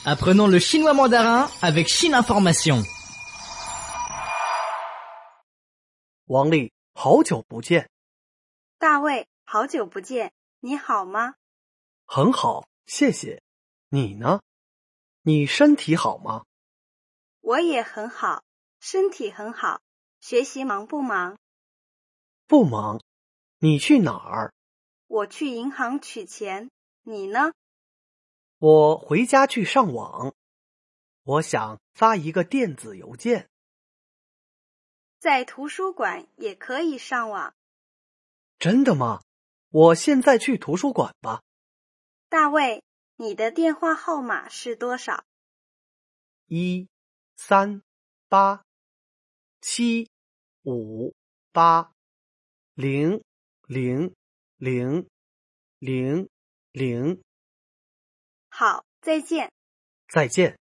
Apprenons le chinois mandarin avec Chine Information. 王丽，好久不见。 大卫，好久不见，你好吗？ 很好，谢谢。你呢？你身体好吗？ 我也很好，身体很好。学习忙不忙？ 不忙。你去哪儿？ 我去银行取钱。你呢？ 我回家去上网。我想发一个电子邮件。 在图书馆也可以上网。 真的吗？我现在去图书馆吧。 大卫，你的电话号码是多少 ？13875800000。 好，再见。 再见。